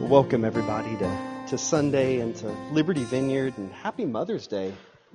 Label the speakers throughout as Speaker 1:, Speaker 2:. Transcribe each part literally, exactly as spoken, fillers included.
Speaker 1: Welcome everybody to, to Sunday and to Liberty Vineyard, and happy Mother's Day.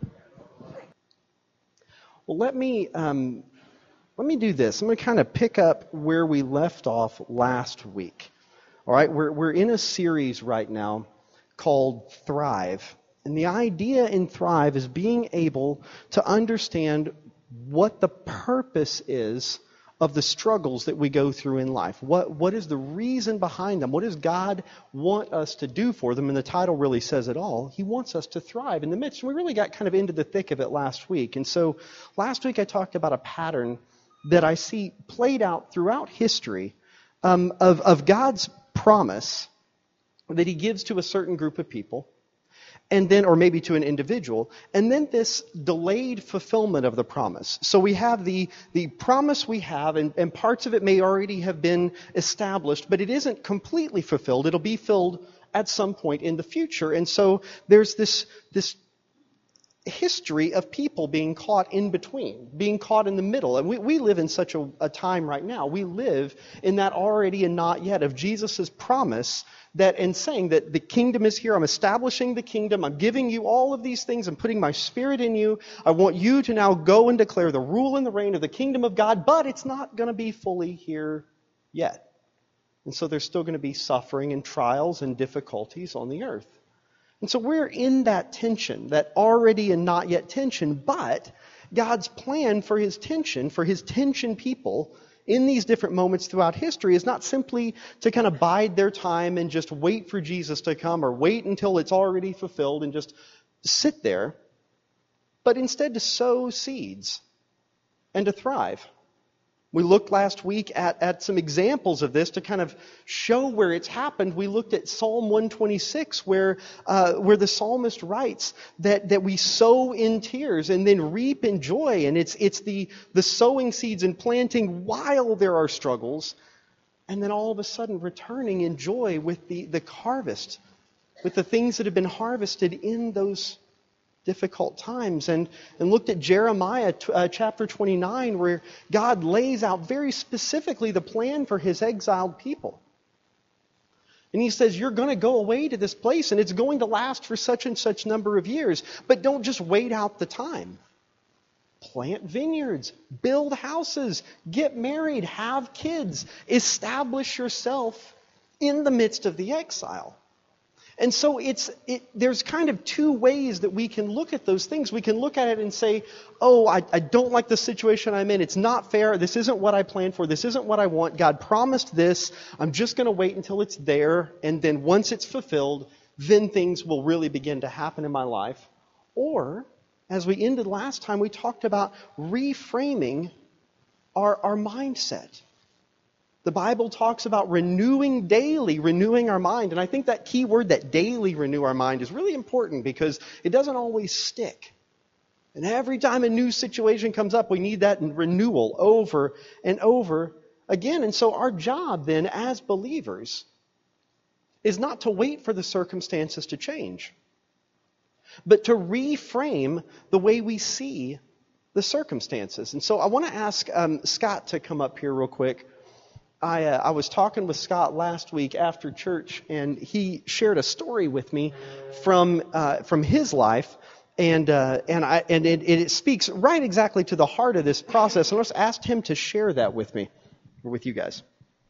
Speaker 1: Well, let me um, let me do this. I'm going to kind of pick up where we left off last week. All right, we're we're in a series right now called Thrive, and the idea in Thrive is being able to understand what the purpose is of the struggles that we go through in life. What what is the reason behind them? What does God want us to do for them? And the title really says it all. He wants us to thrive in the midst. And we really got kind of into the thick of it last week. And so last week I talked about a pattern that I see played out throughout history um, of, of God's promise that He gives to a certain group of people, and then, or maybe to an individual, and then this delayed fulfillment of the promise. So we have the, the promise we have, and, and parts of it may already have been established, but it isn't completely fulfilled. It'll be filled at some point in the future. And so there's this, this history of people being caught in between, being caught in the middle. And we, we live in such a, a time right now. We live in that already and not yet of Jesus' promise that, and saying that the kingdom is here. I'm establishing the kingdom. I'm giving you all of these things. I'm putting my spirit in you. I want you to now go and declare the rule and the reign of the kingdom of God, but it's not going to be fully here yet. And so there's still going to be suffering and trials and difficulties on the earth. And so we're in that tension, that already and not yet tension, but God's plan for His tension, for His tension people in these different moments throughout history is not simply to kind of bide their time and just wait for Jesus to come or wait until it's already fulfilled and just sit there, but instead to sow seeds and to thrive. We looked last week at, at some examples of this to kind of show where it's happened. We looked at Psalm one twenty-six where uh, where the psalmist writes that, that we sow in tears and then reap in joy. And it's it's the, the sowing seeds and planting while there are struggles, and then all of a sudden returning in joy with the, the harvest, with the things that have been harvested in those difficult times. And, and looked at Jeremiah uh, chapter twenty-nine, where God lays out very specifically the plan for His exiled people. And He says, you're going to go away to this place, and it's going to last for such and such number of years. But don't just wait out the time. Plant vineyards, build houses, get married, have kids, establish yourself in the midst of the exile. And so it's it, there's kind of two ways that we can look at those things. We can look at it and say, oh, I, I don't like the situation I'm in. It's not fair. This isn't what I planned for. This isn't what I want. God promised this. I'm just going to wait until it's there. And then once it's fulfilled, then things will really begin to happen in my life. Or, as we ended last time, we talked about reframing our, our mindset. The Bible talks about renewing daily, renewing our mind. And I think that key word, that daily renew our mind, is really important because it doesn't always stick. And every time a new situation comes up, we need that renewal over and over again. And so our job then as believers is not to wait for the circumstances to change, but to reframe the way we see the circumstances. And so I want to ask um, Scott to come up here real quick. I, uh, I was talking with Scott last week after church, and he shared a story with me from uh, from his life, and uh, and I and it, it speaks right exactly to the heart of this process. And I just asked him to share that with me, or with you guys.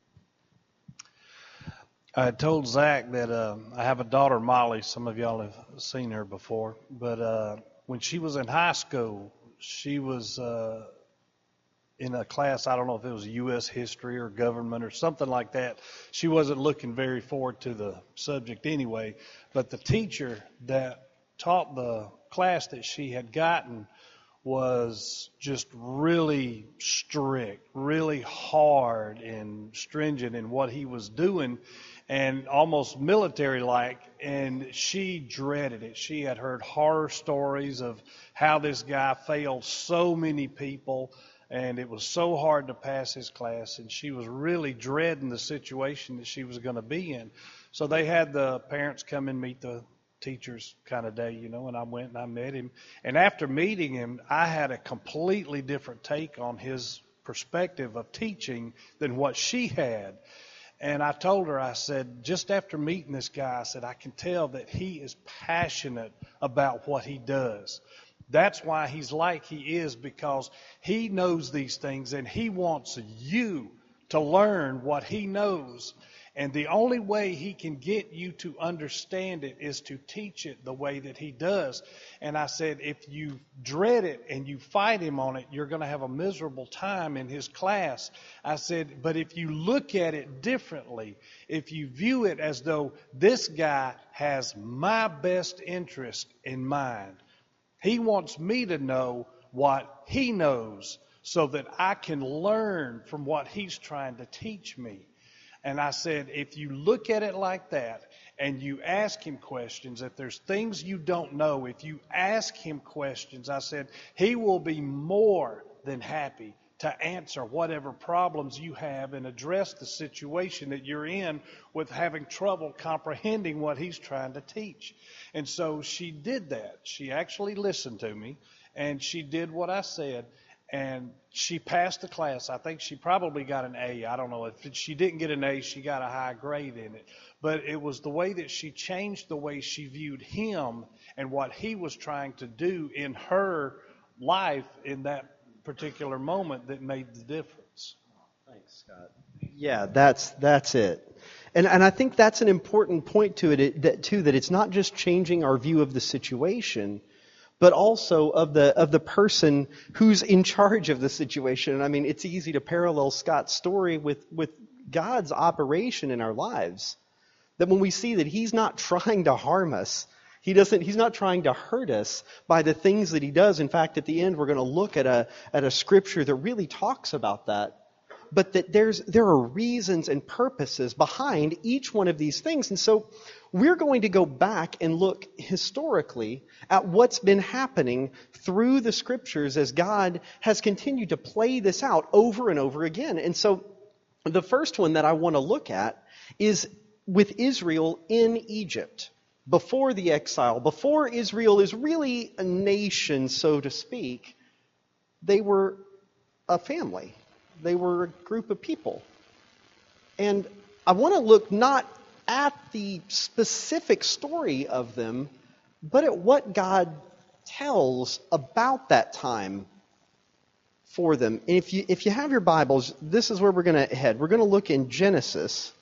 Speaker 2: I told Zach that uh, I have a daughter, Molly. Some of y'all have seen her before, but uh, when she was in high school, she was. Uh, in a class, I don't know if it was U S history or government or something like that. She wasn't looking very forward to the subject anyway, but the teacher that taught the class that she had gotten was just really strict, really hard and stringent in what he was doing, and almost military-like, and she dreaded it. She had heard horror stories of how this guy failed so many people, and it was so hard to pass his class, and she was really dreading the situation that she was going to be in. So they had the parents come and meet the teachers kind of day, you know, and I went and I met him. And after meeting him, I had a completely different take on his perspective of teaching than what she had. And I told her, I said, just after meeting this guy, I said, I can tell that he is passionate about what he does. That's why he's like he is, because he knows these things and he wants you to learn what he knows. And the only way he can get you to understand it is to teach it the way that he does. And I said, if you dread it and you fight him on it, you're going to have a miserable time in his class. I said, but if you look at it differently, if you view it as though this guy has my best interest in mind, he wants me to know what he knows so that I can learn from what he's trying to teach me. And I said, if you look at it like that and you ask him questions, if there's things you don't know, if you ask him questions, I said, he will be more than happy to answer whatever problems you have and address the situation that you're in with having trouble comprehending what he's trying to teach. And so she did that. She actually listened to me, and she did what I said. And she passed the class. I think she probably got an A. I don't know. If she didn't get an A, she got a high grade in it. But it was the way that she changed the way she viewed him and what he was trying to do in her life in that particular moment that made the difference.
Speaker 1: Thanks, Scott. Yeah, that's that's it. And and I think that's an important point to it, it that too, that it's not just changing our view of the situation, but also of the of the person who's in charge of the situation. And I mean, it's easy to parallel Scott's story with, with God's operation in our lives. That when we see that He's not trying to harm us, He doesn't, He's not trying to hurt us by the things that He does. In fact, at the end, we're going to look at a at a scripture that really talks about that. But that there's there are reasons and purposes behind each one of these things. And so we're going to go back and look historically at what's been happening through the scriptures as God has continued to play this out over and over again. And so the first one that I want to look at is with Israel in Egypt. Before the exile, before Israel is really a nation, so to speak, they were a family. They were a group of people. And I want to look not at the specific story of them, but at what God tells about that time for them. And if you if you have your Bibles, this is where we're going to head. We're going to look in Genesis.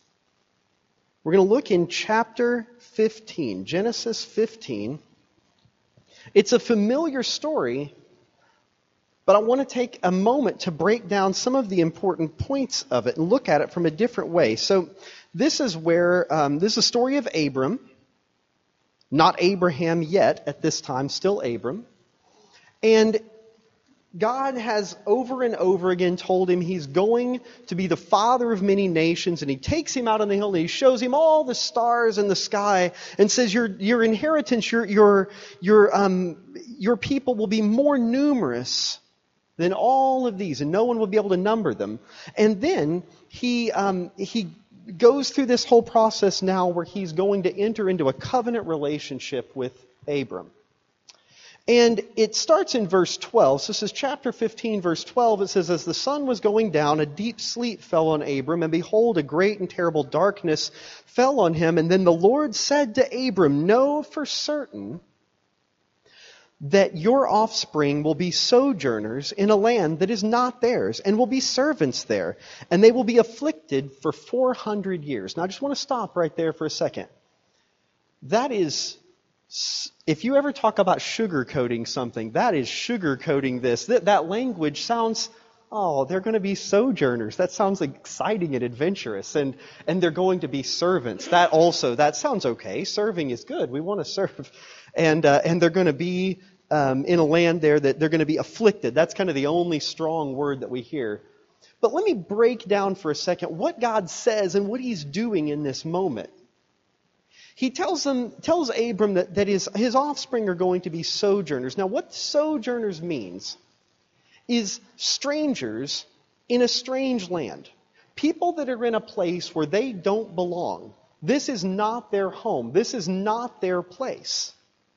Speaker 1: We're going to look in chapter fifteen, Genesis fifteen. It's a familiar story, but I want to take a moment to break down some of the important points of it and look at it from a different way. So this is where, um, this is a story of Abram. Not Abraham yet at this time, still Abram. And God has over and over again told him He's going to be the father of many nations, and He takes him out on the hill and He shows him all the stars in the sky and says, your your inheritance, your your your um your people will be more numerous than all of these, and no one will be able to number them. And then he um he goes through this whole process now where He's going to enter into a covenant relationship with Abram. And it starts in verse twelve. So this is chapter fifteen, verse twelve. It says, as the sun was going down, a deep sleep fell on Abram, and behold, a great and terrible darkness fell on him. And then the Lord said to Abram, know for certain that your offspring will be sojourners in a land that is not theirs, and will be servants there, and they will be afflicted for four hundred years. Now I just want to stop right there for a second. That is... If you ever talk about sugarcoating something, that is sugarcoating this. That, that language sounds, oh, they're going to be sojourners. That sounds exciting and adventurous. And, and they're going to be servants. That also, that sounds okay. Serving is good. We want to serve. And, uh, and they're going to be um, in a land there that they're going to be afflicted. That's kind of the only strong word that we hear. But let me break down for a second what God says and what He's doing in this moment. He tells them, tells Abram that, that his, his offspring are going to be sojourners. Now, what sojourners means is strangers in a strange land. People that are in a place where they don't belong. This is not their home. This is not their place.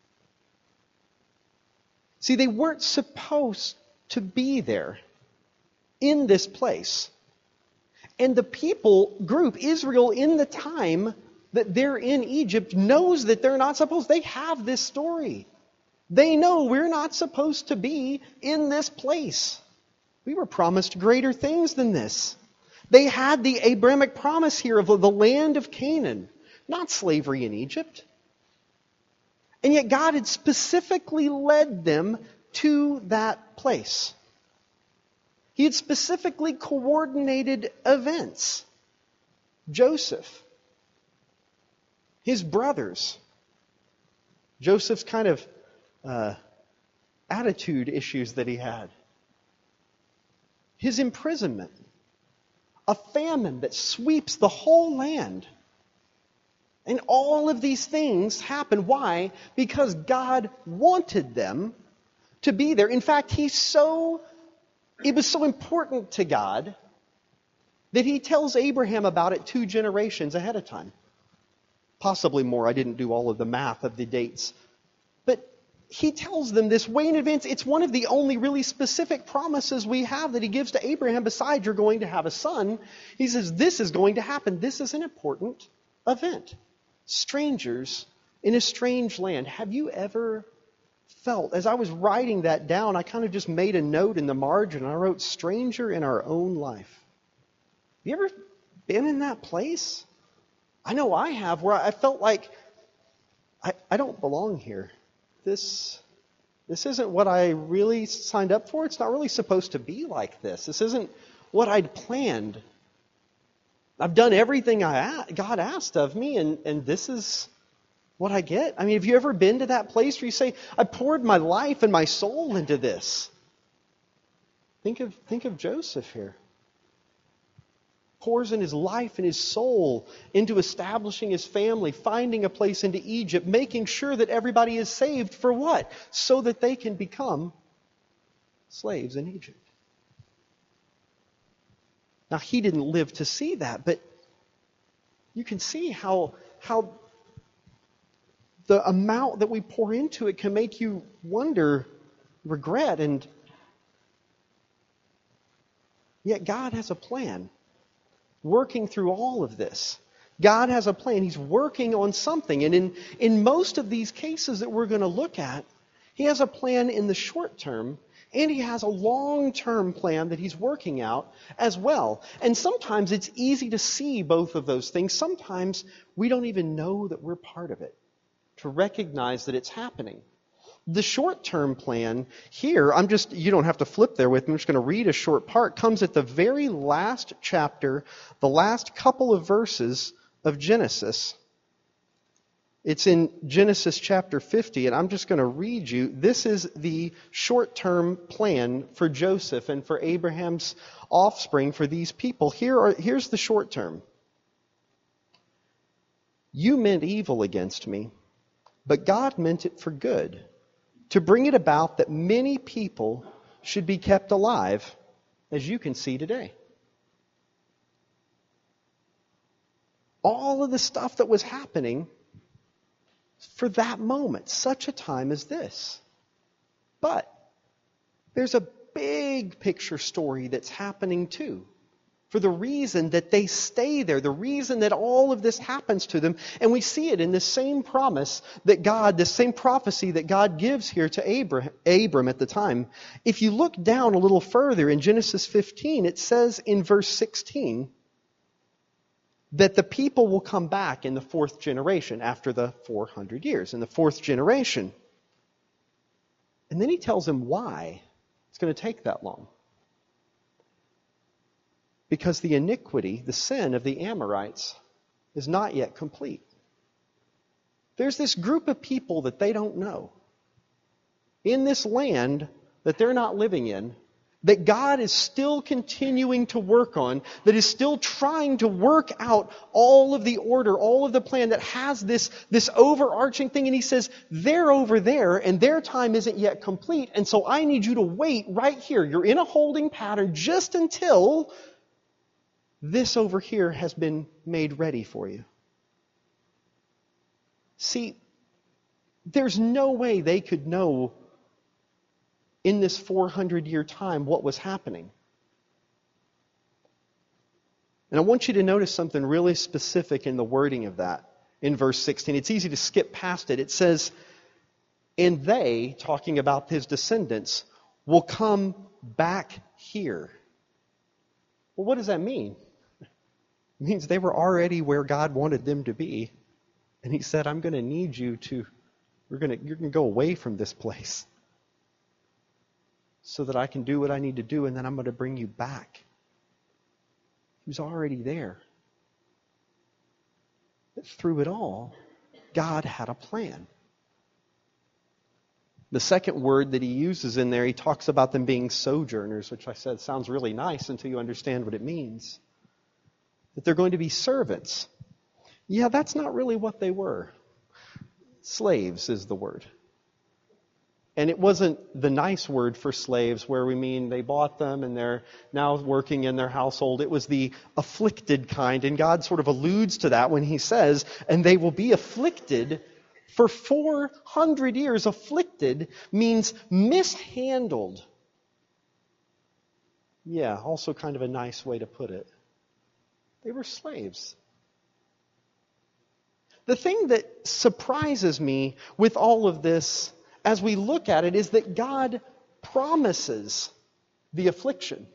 Speaker 1: See, they weren't supposed to be there in this place. And the people group, Israel, in the time that they're in Egypt, knows that they're not supposed. They have this story. They know we're not supposed to be in this place. We were promised greater things than this. They had the Abrahamic promise here of the land of Canaan, not slavery in Egypt. And yet God had specifically led them to that place. He had specifically coordinated events. Joseph, his brothers, Joseph's kind of uh, attitude issues that he had, his imprisonment, a famine that sweeps the whole land. And all of these things happen. Why? Because God wanted them to be there. In fact, He's so, it was so important to God that He tells Abraham about it two generations ahead of time. Possibly more. I didn't do all of the math of the dates. But He tells them this way in advance. It's one of the only really specific promises we have that He gives to Abraham besides you're going to have a son. He says, this is going to happen. This is an important event. Strangers in a strange land. Have you ever felt, as I was writing that down, I kind of just made a note in the margin. I wrote, stranger in our own life. Have you ever been in that place? I know I have, where I felt like I, I don't belong here. This, this isn't what I really signed up for. It's not really supposed to be like this. This isn't what I'd planned. I've done everything I God asked of me, and, and this is what I get. I mean, have you ever been to that place where you say, I poured my life and my soul into this? Think of, think of Joseph here. Pours in his life and his soul into establishing his family, finding a place into Egypt, making sure that everybody is saved for what? So that they can become slaves in Egypt. Now, he didn't live to see that, but you can see how, how the amount that we pour into it can make you wonder, regret, and yet God has a plan working through all of this. God has a plan. He's working on something. And in, in most of these cases that we're going to look at, He has a plan in the short term, and He has a long-term plan that He's working out as well. And sometimes it's easy to see both of those things. Sometimes we don't even know that we're part of it, to recognize that it's happening. The short-term plan here, I'm just, you don't have to flip there with me, I'm just going to read a short part, comes at the very last chapter, the last couple of verses of Genesis. It's in Genesis chapter fifty, and I'm just going to read you. This is the short-term plan for Joseph and for Abraham's offspring, for these people. Here are, here's the short term. You meant evil against me, but God meant it for good, to bring it about that many people should be kept alive, as you can see today. All of the stuff that was happening for that moment, such a time as this. But there's a big picture story that's happening too, for the reason that they stay there, the reason that all of this happens to them. And we see it in the same promise that God, the same prophecy that God gives here to Abraham, Abram at the time. If you look down a little further in Genesis fifteen, it says in verse sixteen, that the people will come back in the fourth generation after the four hundred years, in the fourth generation. And then he tells them why it's going to take that long. Because the iniquity, the sin of the Amorites is not yet complete. There's this group of people that they don't know in this land that they're not living in, that God is still continuing to work on, that is still trying to work out all of the order, all of the plan that has this, this overarching thing. And He says, they're over there and their time isn't yet complete. And so I need you to wait right here. You're in a holding pattern just until this over here has been made ready for you. See, there's no way they could know in this four hundred year time what was happening. And I want you to notice something really specific in the wording of that in verse sixteen. It's easy to skip past it. It says, and they, talking about his descendants, will come back here. Well, what does that mean? It means they were already where God wanted them to be. And he said, I'm going to need you to, we're going to, you're going to go away from this place so that I can do what I need to do, and then I'm going to bring you back. He was already there. But through it all, God had a plan. The second word that he uses in there, he talks about them being sojourners, which I said sounds really nice until you understand what it means. That they're going to be servants. Yeah, that's not really what they were. Slaves is the word. And it wasn't the nice word for slaves where we mean they bought them and they're now working in their household. It was the afflicted kind. And God sort of alludes to that when he says, and they will be afflicted for four hundred years. Afflicted means mishandled. Yeah, also kind of a nice way to put it. They were slaves. The thing that surprises me with all of this as we look at it is that God promises the affliction.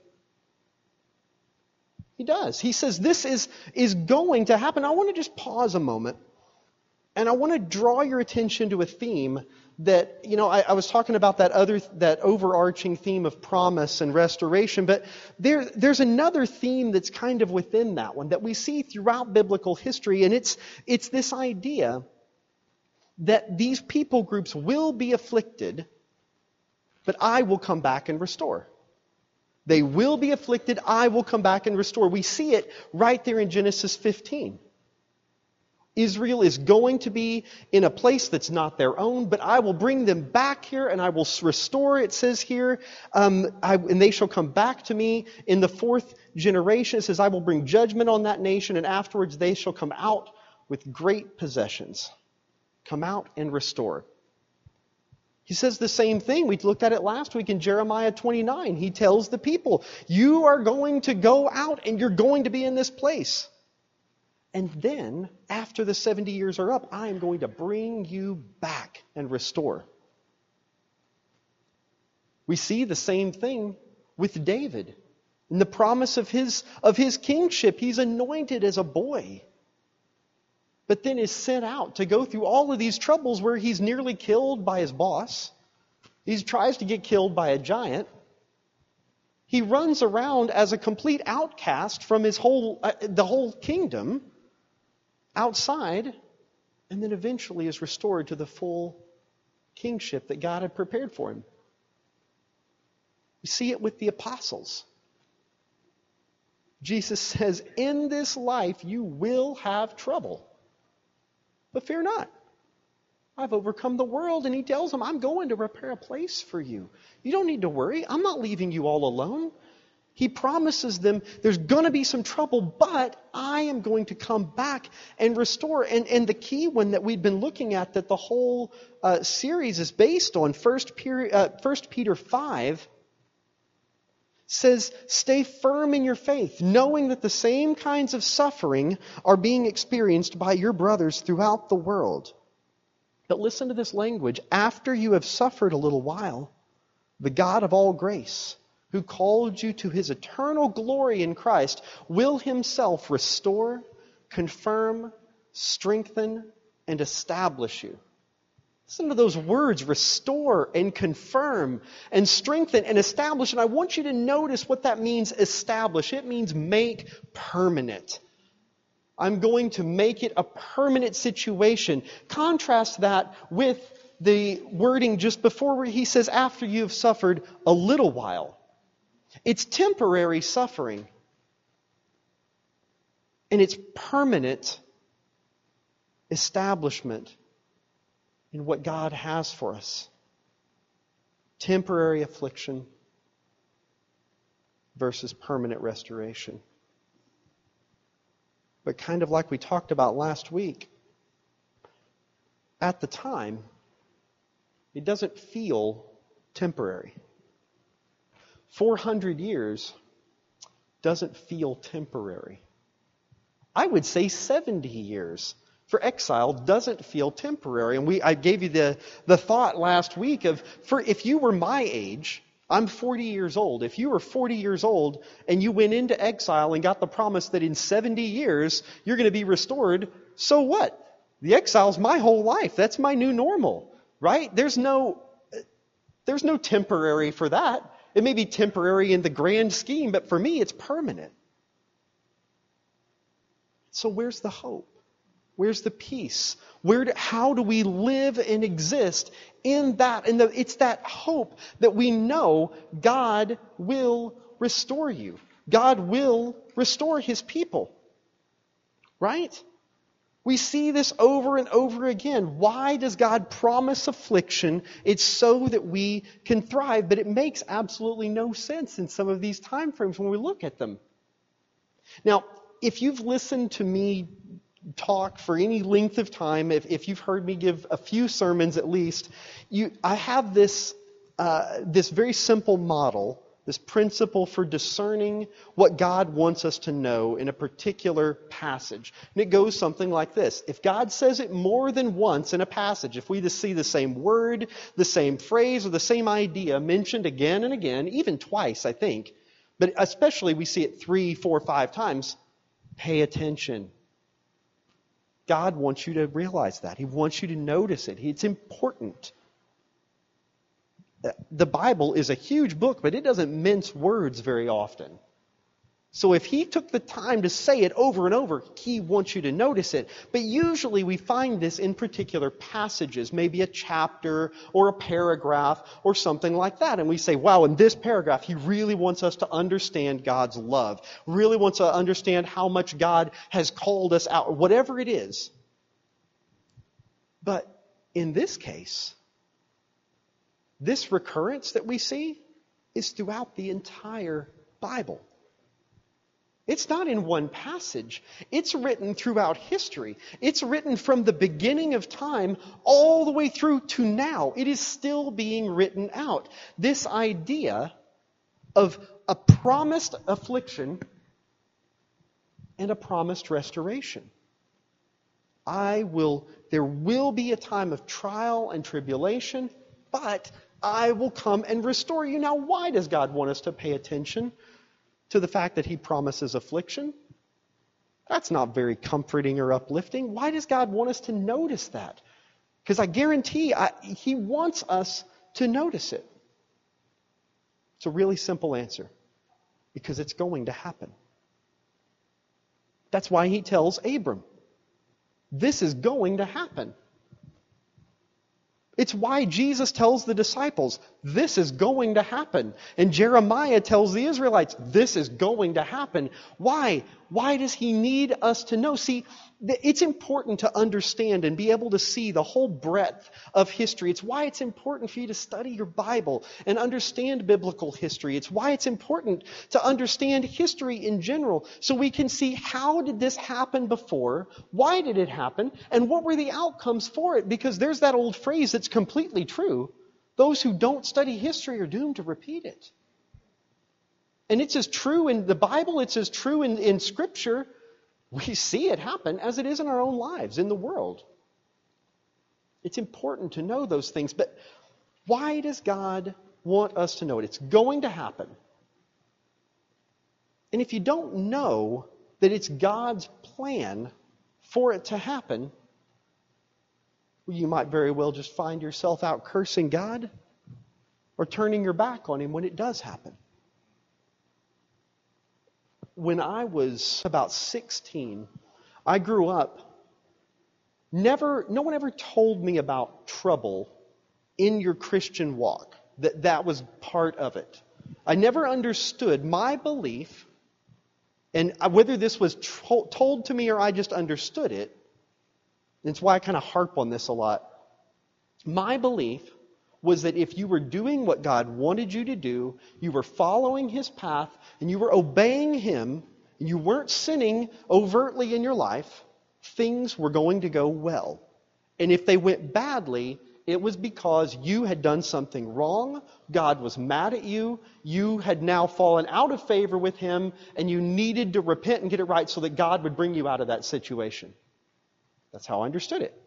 Speaker 1: He does. He says this is, is going to happen. I want to just pause a moment and I want to draw your attention to a theme that, you know, I, I was talking about that other, that overarching theme of promise and restoration, but there, there's another theme that's kind of within that one that we see throughout biblical history, and it's, it's this idea that these people groups will be afflicted, but I will come back and restore. They will be afflicted, I will come back and restore. We see it right there in Genesis fifteen. Israel is going to be in a place that's not their own, but I will bring them back here and I will restore, it says here, um, I, and they shall come back to me in the fourth generation. It says, I will bring judgment on that nation, and afterwards they shall come out with great possessions. Come out and restore. He says the same thing. We looked at it last week in Jeremiah twenty-nine. He tells the people, you are going to go out and you're going to be in this place. And then, after the seventy years are up, I am going to bring you back and restore. We see the same thing with David. In the promise of his, of his kingship, he's anointed as a boy, but then is sent out to go through all of these troubles where he's nearly killed by his boss. He tries to get killed by a giant. He runs around as a complete outcast from his whole, uh, the whole kingdom outside, and then eventually is restored to the full kingship that God had prepared for him. We see it with the apostles. Jesus says, in this life you will have trouble. But fear not. I've overcome the world. And he tells them, I'm going to prepare a place for you. You don't need to worry. I'm not leaving you all alone. He promises them there's going to be some trouble, but I am going to come back and restore. And, and the key one that we've been looking at that the whole uh, series is based on, First Peter five, says, stay firm in your faith, knowing that the same kinds of suffering are being experienced by your brothers throughout the world. But listen to this language. After you have suffered a little while, the God of all grace, who called you to his eternal glory in Christ, will himself restore, confirm, strengthen, and establish you. Listen to those words, restore and confirm and strengthen and establish. And I want you to notice what that means, establish. It means make permanent. I'm going to make it a permanent situation. Contrast that with the wording just before where he says, after you have suffered a little while. It's temporary suffering. And it's permanent establishment in what God has for us. Temporary affliction versus permanent restoration. But kind of like we talked about last week, at the time, it doesn't feel temporary. four hundred years doesn't feel temporary. I would say seventy years. For exile doesn't feel temporary. And we I gave you the, the thought last week of, for if you were my age, I'm forty years old. If you were forty years old and you went into exile and got the promise that in seventy years you're going to be restored, so what? The exile's my whole life. That's my new normal, right? There's no, there's no temporary for that. It may be temporary in the grand scheme, but for me it's permanent. So where's the hope? Where's the peace? Where? Do, how do we live and exist in that? And the, it's that hope that we know God will restore you. God will restore His people. Right? We see this over and over again. Why does God promise affliction? It's so that we can thrive. But it makes absolutely no sense in some of these time frames when we look at them. Now, if you've listened to me talk for any length of time, if, if you've heard me give a few sermons at least, you, I have this, uh, this very simple model, this principle for discerning what God wants us to know in a particular passage. And it goes something like this. If God says it more than once in a passage, if we just see the same word, the same phrase, or the same idea mentioned again and again, even twice, I think, but especially we see it three, four, five times, pay attention. God wants you to realize that. He wants you to notice it. It's important. The Bible is a huge book, but it doesn't mince words very often. So if He took the time to say it over and over, He wants you to notice it. But usually we find this in particular passages, maybe a chapter or a paragraph or something like that. And we say, wow, in this paragraph, He really wants us to understand God's love, really wants to understand how much God has called us out, whatever it is. But in this case, this recurrence that we see is throughout the entire Bible. It's not in one passage. It's written throughout history. It's written from the beginning of time all the way through to now. It is still being written out. This idea of a promised affliction and a promised restoration. I will, there will be a time of trial and tribulation, but I will come and restore you. Now, why does God want us to pay attention to the fact that He promises affliction? That's not very comforting or uplifting. Why does God want us to notice that? Because I guarantee I, He wants us to notice it. It's a really simple answer. Because it's going to happen. That's why He tells Abram, this is going to happen. It's why Jesus tells the disciples, this is going to happen. And Jeremiah tells the Israelites, this is going to happen. Why? Why does He need us to know? See, it's important to understand and be able to see the whole breadth of history. It's why it's important for you to study your Bible and understand biblical history. It's why it's important to understand history in general so we can see how did this happen before, why did it happen, and what were the outcomes for it. Because there's that old phrase that's completely true. Those who don't study history are doomed to repeat it. And it's as true in the Bible, it's as true in, in Scripture. We see it happen as it is in our own lives, in the world. It's important to know those things. But why does God want us to know it? It's going to happen. And if you don't know that it's God's plan for it to happen, well, you might very well just find yourself out cursing God or turning your back on Him when it does happen. When I was about sixteen, I grew up, never, no one ever told me about trouble in your Christian walk, that that was part of it. I never understood my belief, and whether this was tro- told to me or I just understood it, that's why I kind of harp on this a lot. My belief was that if you were doing what God wanted you to do, you were following His path, and you were obeying Him, and you weren't sinning overtly in your life, things were going to go well. And if they went badly, It was because you had done something wrong, God was mad at you, you had now fallen out of favor with Him, and you needed to repent and get it right so that God would bring you out of that situation. That's how I understood it.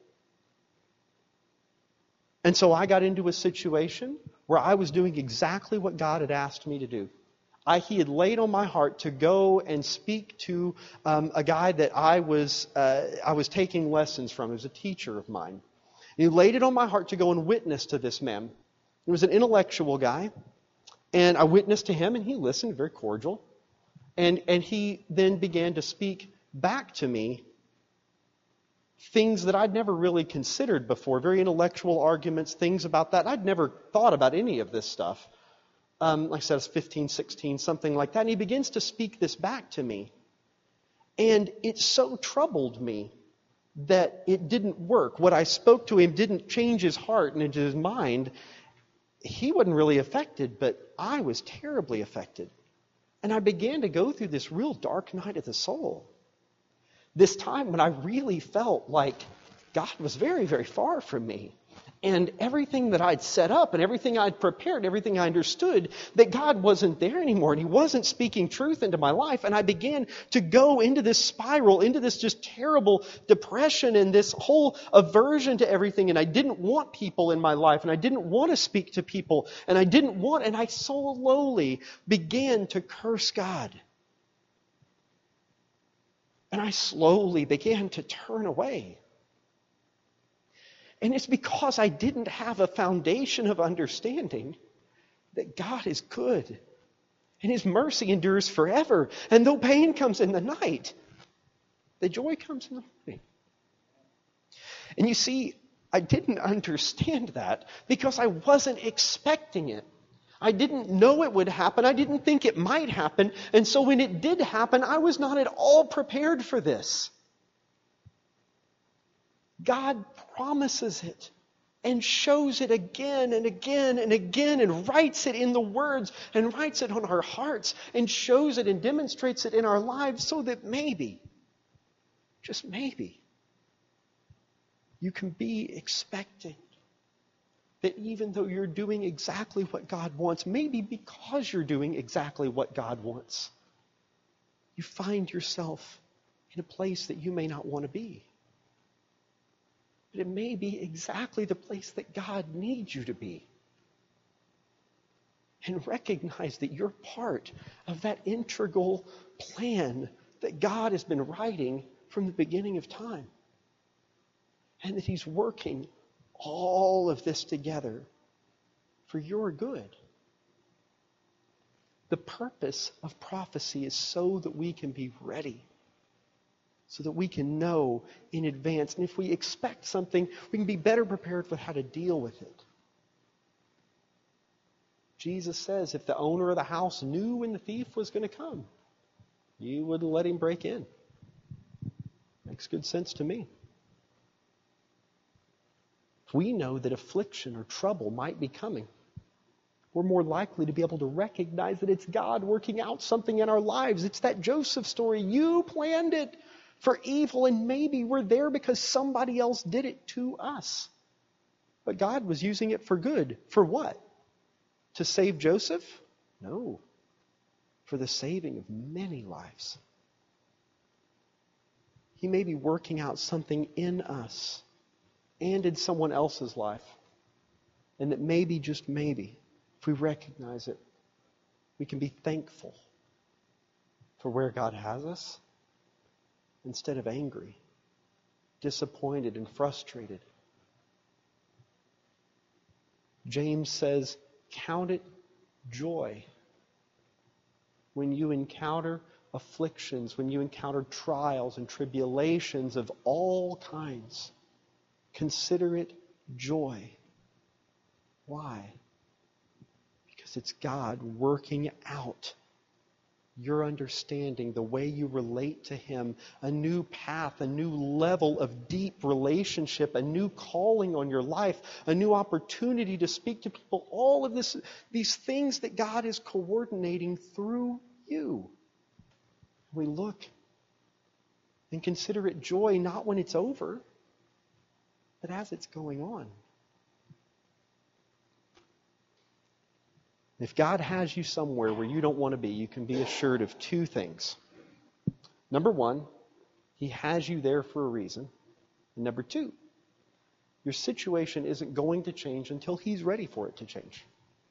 Speaker 1: And so I got into a situation where I was doing exactly what God had asked me to do. I, he had laid on my heart to go and speak to um, a guy that I was uh, I was taking lessons from. He was a teacher of mine. And he laid it on my heart to go and witness to this man. He was an intellectual guy. And I witnessed to him, and he listened, very cordial. And, and he then began to speak back to me things that I'd never really considered before, very intellectual arguments, things about that. I'd never thought about any of this stuff. Um, like I said, I was fifteen, sixteen, something like that. And he begins to speak this back to me. And it so troubled me that it didn't work. What I spoke to him didn't change his heart and into his mind. He wasn't really affected, but I was terribly affected. And I began to go through this real dark night of the soul. This time when I really felt like God was very, very far from me. And everything that I'd set up and everything I'd prepared, everything I understood, that God wasn't there anymore and He wasn't speaking truth into my life. And I began to go into this spiral, into this just terrible depression and this whole aversion to everything. And I didn't want people in my life and I didn't want to speak to people and I didn't want, and I slowly began to curse God. And I slowly began to turn away. And it's because I didn't have a foundation of understanding that God is good and His mercy endures forever. And though pain comes in the night, the joy comes in the morning. And you see, I didn't understand that because I wasn't expecting it. I didn't know it would happen. I didn't think it might happen. And so when it did happen, I was not at all prepared for this. God promises it and shows it again and again and again and writes it in the words and writes it on our hearts and shows it and demonstrates it in our lives so that maybe, just maybe, you can be expecting that even though you're doing exactly what God wants, maybe because you're doing exactly what God wants, you find yourself in a place that you may not want to be. But it may be exactly the place that God needs you to be. And recognize that you're part of that integral plan that God has been writing from the beginning of time. And that He's working all of this together for your good. The purpose of prophecy is so that we can be ready. So that we can know in advance. And if we expect something, we can be better prepared for how to deal with it. Jesus says if the owner of the house knew when the thief was going to come, you wouldn't let him break in. Makes good sense to me. If we know that affliction or trouble might be coming, we're more likely to be able to recognize that it's God working out something in our lives. It's that Joseph story. You planned it for evil, and maybe we're there because somebody else did it to us. But God was using it for good. For what? To save Joseph? No. For the saving of many lives. He may be working out something in us and in someone else's life. And that maybe, just maybe, if we recognize it, we can be thankful for where God has us instead of angry, disappointed, and frustrated. James says, count it joy when you encounter afflictions, when you encounter trials and tribulations of all kinds. Consider it joy. Why? Because it's God working out your understanding, the way you relate to Him, a new path, a new level of deep relationship, a new calling on your life, a new opportunity to speak to people, all of this, these things that God is coordinating through you. We look and consider it joy not when it's over, but as it's going on. If God has you somewhere where you don't want to be, you can be assured of two things. Number one, He has you there for a reason. And number two, your situation isn't going to change until He's ready for it to change.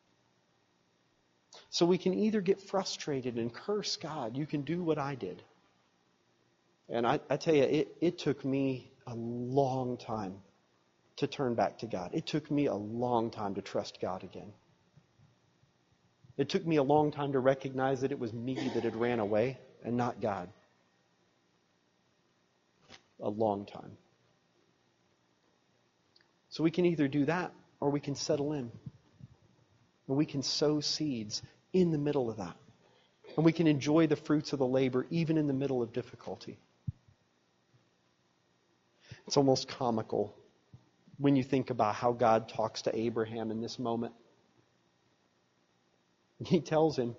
Speaker 1: So we can either get frustrated and curse God. You can do what I did. And I, I tell you, it, it took me a long time to turn back to God. It took me a long time to trust God again. It took me a long time to recognize that it was me that had ran away and not God. A long time. So we can either do that or we can settle in. And we can sow seeds in the middle of that. And we can enjoy the fruits of the labor even in the middle of difficulty. It's almost comical when you think about how God talks to Abraham in this moment. He tells him,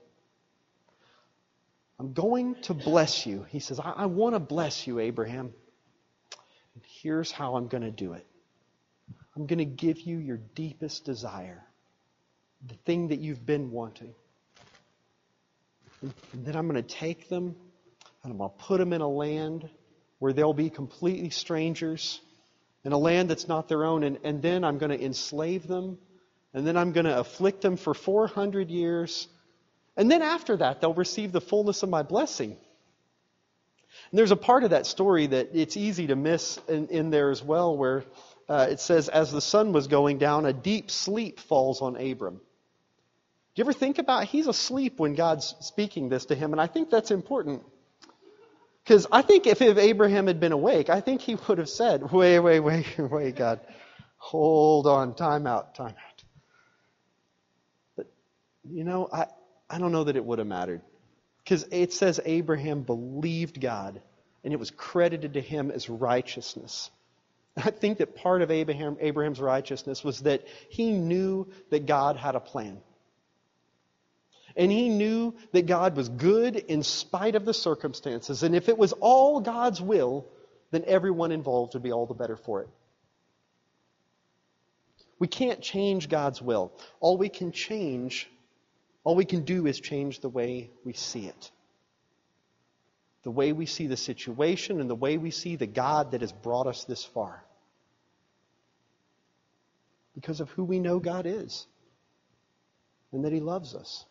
Speaker 1: I'm going to bless you. He says, I, I want to bless you, Abraham. And here's how I'm going to do it. I'm going to give you your deepest desire. The thing that you've been wanting. And then I'm going to take them and I'm going to put them in a land where they'll be completely strangers, in a land that's not their own. And, and then I'm going to enslave them. And then I'm going to afflict them for four hundred years. And then after that, they'll receive the fullness of my blessing. And there's a part of that story that it's easy to miss in, in there as well, where uh, it says, as the sun was going down, a deep sleep falls on Abram. Do you ever think about, he's asleep when God's speaking this to him, and I think that's important. Because I think if, if Abraham had been awake, I think he would have said, wait, wait, wait, wait, God, hold on, time out, time out. But, you know, I, I don't know that it would have mattered. Because it says Abraham believed God, and it was credited to him as righteousness. I think that part of Abraham, Abraham's righteousness was that he knew that God had a plan. And he knew that God was good in spite of the circumstances. And if it was all God's will, then everyone involved would be all the better for it. We can't change God's will. All we can change, all we can do is change the way we see it. The way we see the situation and the way we see the God that has brought us this far. Because of who we know God is. And that He loves us.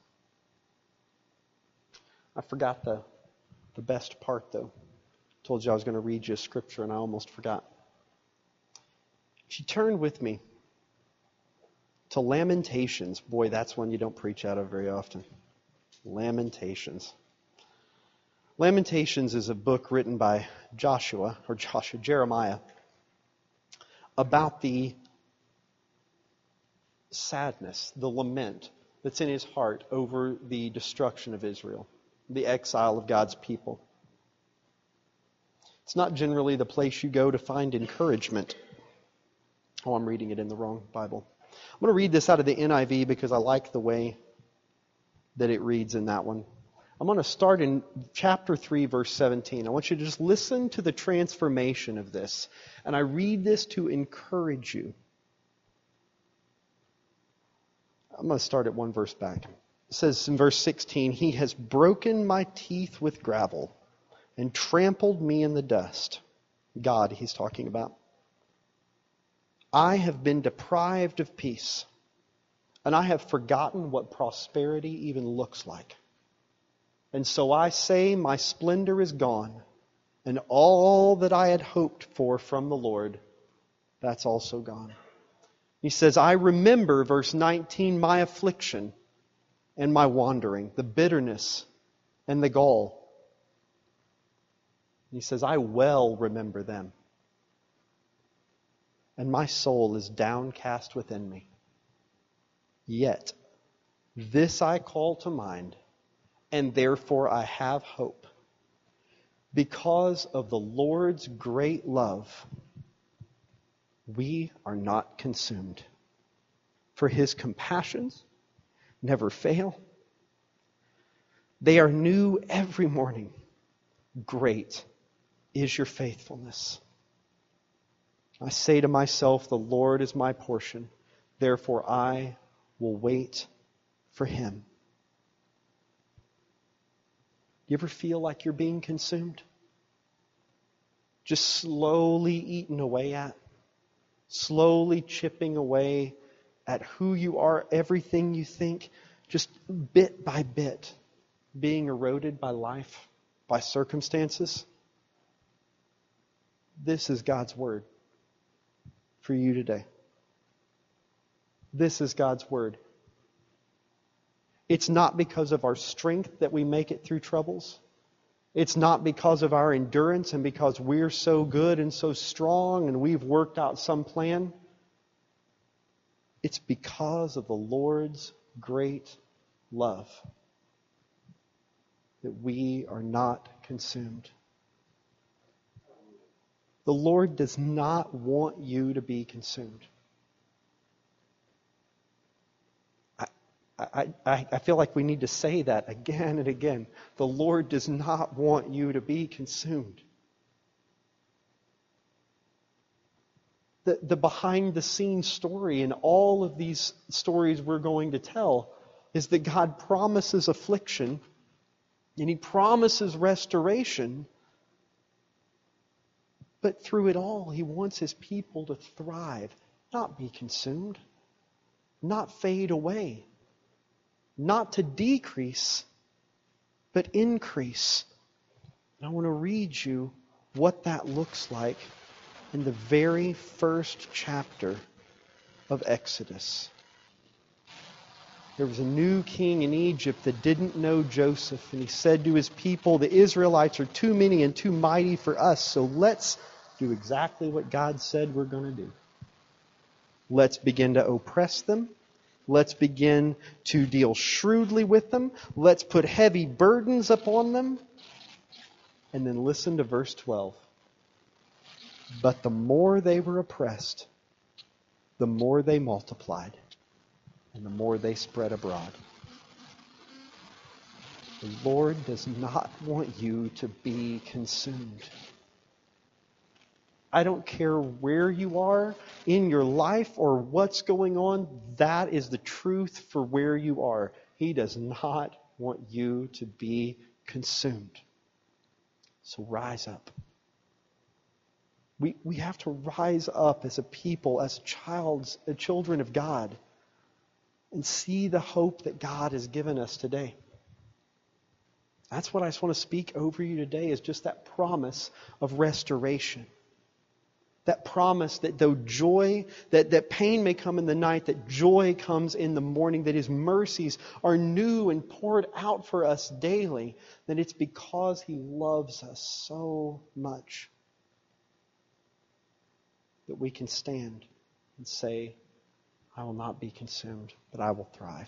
Speaker 1: I forgot the, the best part, though. I told you I was going to read you a scripture, and I almost forgot. If you turn with me to Lamentations. Boy, that's one you don't preach out of very often. Lamentations. Lamentations is a book written by Joshua, or Joshua, Jeremiah, about the sadness, the lament that's in his heart over the destruction of Israel. The exile of God's people. It's not generally the place you go to find encouragement. Oh, I'm reading it in the wrong Bible. I'm going to read this out of the N I V because I like the way that it reads in that one. I'm going to start in chapter three, verse seventeen. I want you to just listen to the transformation of this. And I read this to encourage you. I'm going to start at one verse back. It says in verse sixteen, He has broken my teeth with gravel and trampled me in the dust. God, he's talking about. I have been deprived of peace, and I have forgotten what prosperity even looks like. And so I say, my splendor is gone, and all that I had hoped for from the Lord, that's also gone. He says, I remember, verse nineteen, my affliction and my wandering, the bitterness and the gall. He says, I well remember them. And my soul is downcast within me. Yet, this I call to mind, and therefore I have hope. Because of the Lord's great love, we are not consumed. For His compassions never fail. They are new every morning. Great is your faithfulness. I say to myself, the Lord is my portion. Therefore I will wait for Him. Do you ever feel like you're being consumed? Just slowly eaten away at? Slowly chipping away at who you are, everything you think, just bit by bit being eroded by life, by circumstances? This is God's Word for you today. This is God's Word. It's not because of our strength that we make it through troubles. It's not because of our endurance and because we're so good and so strong and we've worked out some plan. It's because of the Lord's great love that we are not consumed. The Lord does not want you to be consumed. I, I, I feel like we need to say that again and again. The Lord does not want you to be consumed. The, the behind-the-scenes story in all of these stories we're going to tell is that God promises affliction and He promises restoration, but through it all, He wants His people to thrive, not be consumed, not fade away. Not to decrease, but increase. And I want to read you what that looks like in the very first chapter of Exodus. There was a new king in Egypt that didn't know Joseph, and he said to his people, "The Israelites are too many and too mighty for us, so let's do exactly what God said we're going to do. Let's begin to oppress them. Let's begin to deal shrewdly with them. Let's put heavy burdens upon them." And then listen to verse twelve. "But the more they were oppressed, the more they multiplied, and the more they spread abroad." The Lord does not want you to be consumed. I don't care where you are in your life or what's going on. That is the truth for where you are. He does not want you to be consumed. So rise up. We, we have to rise up as a people, as childs, uh, children of God, and see the hope that God has given us today. That's what I just want to speak over you today, is just that promise of restoration. That promise that though joy, that, that pain may come in the night, that joy comes in the morning, that His mercies are new and poured out for us daily, that it's because He loves us so much that we can stand and say, "I will not be consumed, but I will thrive."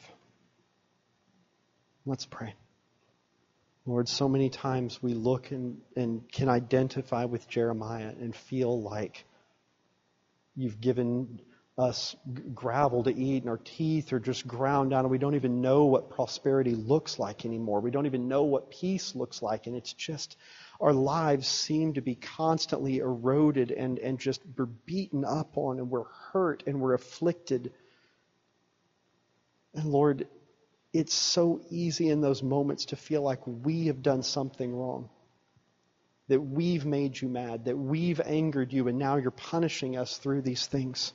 Speaker 1: Let's pray. Lord, so many times we look and, and can identify with Jeremiah and feel like You've given us gravel to eat and our teeth are just ground down and we don't even know what prosperity looks like anymore. We don't even know what peace looks like, and it's just our lives seem to be constantly eroded and, and just we're beaten up on and we're hurt and we're afflicted. And Lord, it's so easy in those moments to feel like we have done something wrong. That we've made You mad, that we've angered You, and now You're punishing us through these things.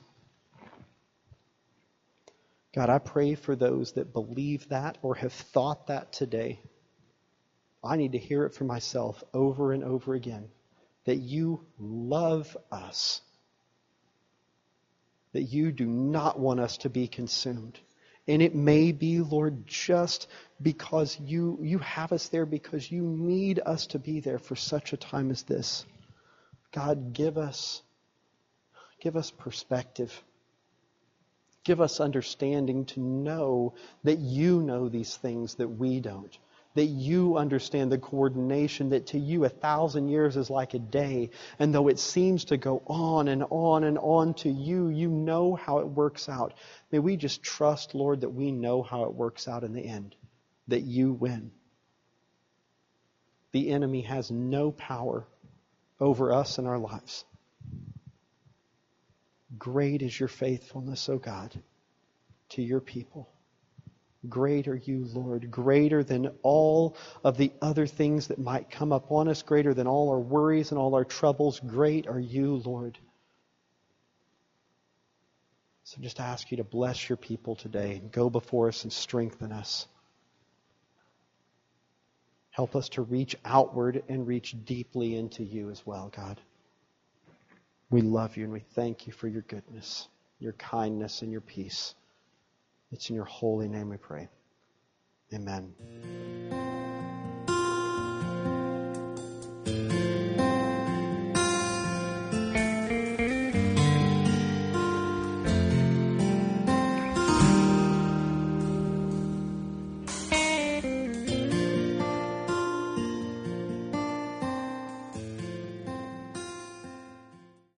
Speaker 1: God, I pray for those that believe that or have thought that today. I need to hear it for myself over and over again. That You love us. That You do not want us to be consumed. And it may be, Lord, just because you, you have us there because You need us to be there for such a time as this. God, give us, give us perspective. Give us understanding to know that You know these things that we don't. That You understand the coordination, that to You a thousand years is like a day. And though it seems to go on and on and on, to You, You know how it works out. May we just trust, Lord, that we know how it works out in the end. That You win. The enemy has no power over us and our lives. Great is Your faithfulness, O God, to Your people. Great are you, Lord, greater than all of the other things that might come upon us, greater than all our worries and all our troubles. Great are you, Lord. So just ask you to bless your people today and go before us and strengthen us. Help us to reach outward and reach deeply into you as well, God. We love you and we thank you for your goodness, your kindness, and your peace. It's in your holy name we pray. Amen.